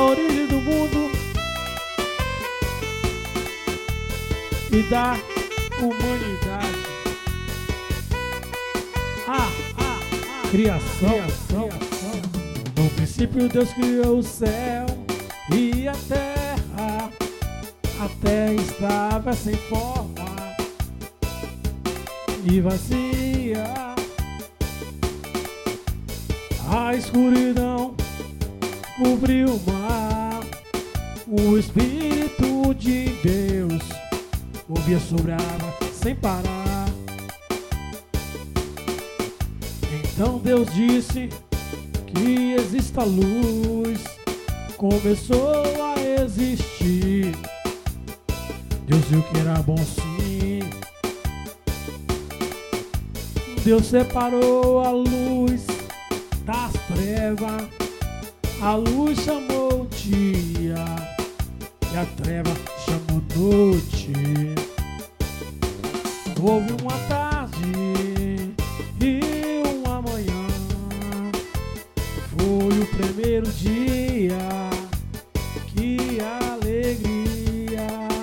origem do mundo e da humanidade. Criação. No princípio Deus criou o céu e a terra. A terra estava sem forma e vazia. A escuridão cobriu o mar. O Espírito de Deus movia sobre a água sem parar. Então Deus disse que exista luz. Começou a existir. Deus viu que era bom sim. Deus separou a luz das trevas. A luz chamou dia e a treva chamou noite. Houve uma tarde e uma manhã. Foi o primeiro dia. Que alegria!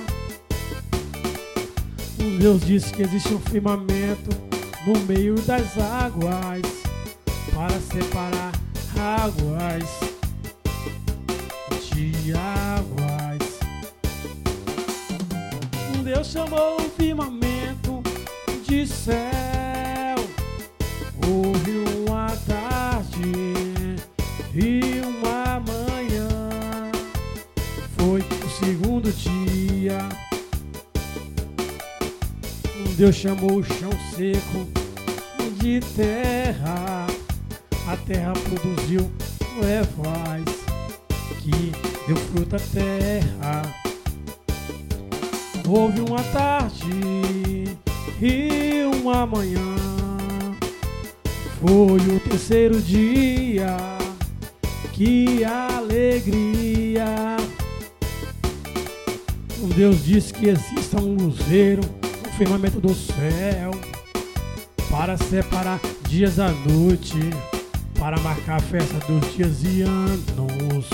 Deus disse que existe um firmamento no meio das águas para separar águas de águas. Deus chamou o firmamento de céu. Houve uma tarde e uma manhã. Foi o segundo dia. Deus chamou o chão seco de terra. A terra produziu ervas que deu fruto à terra. Houve uma tarde e uma manhã. Foi o terceiro dia. Que alegria! Deus disse que exista um luzeiro no firmamento do céu para separar dias da noite, para marcar a festa dos dias e anos.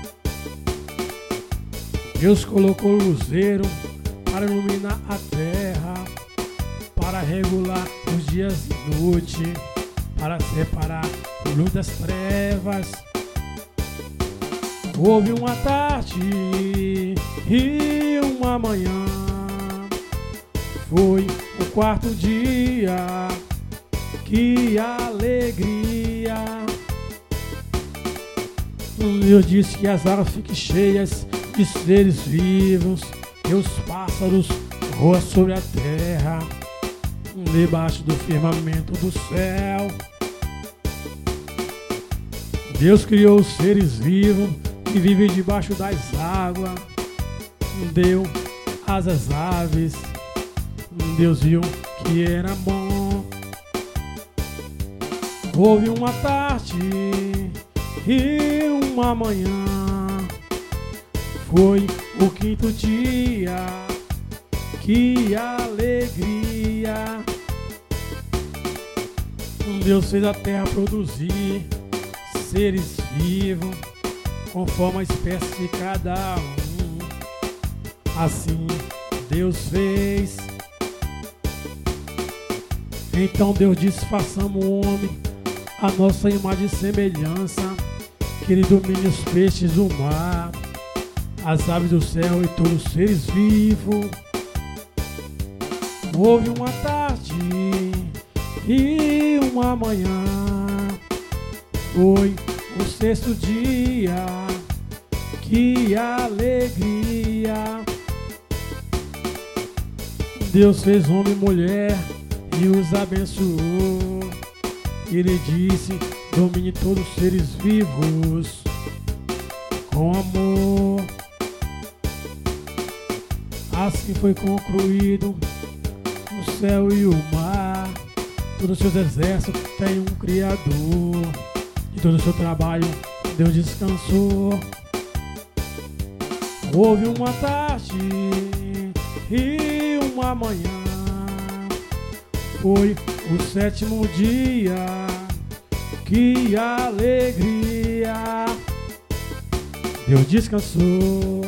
Deus colocou o luzeiro para iluminar a terra, para regular os dias e noite, para separar a luz das trevas. Houve uma tarde e uma manhã. Foi o quarto dia. Que alegria! Deus disse que as águas fiquem cheias de seres vivos, que os pássaros voam sobre a terra, debaixo do firmamento do céu. Deus criou os seres vivos que vivem debaixo das águas, deu asas às aves. Deus viu que era bom. Houve uma tarde e uma manhã. Foi o quinto dia. Que alegria! Deus fez a terra produzir seres vivos conforme a espécie de cada um. Assim Deus fez. Então Deus disse: façamos o homem a nossa imagem e semelhança, que ele domine os peixes do mar, as aves do céu e todos os seres vivos. Houve uma tarde e uma manhã. Foi o sexto dia. Que alegria! Deus fez homem e mulher e os abençoou. Ele disse: domine todos os seres vivos com amor. Assim foi concluído o céu e o mar. Todos os seus exércitos têm um Criador. De todo o seu trabalho Deus descansou. Houve uma tarde e uma manhã. Foi o sétimo dia. Que alegria! Deus descansou.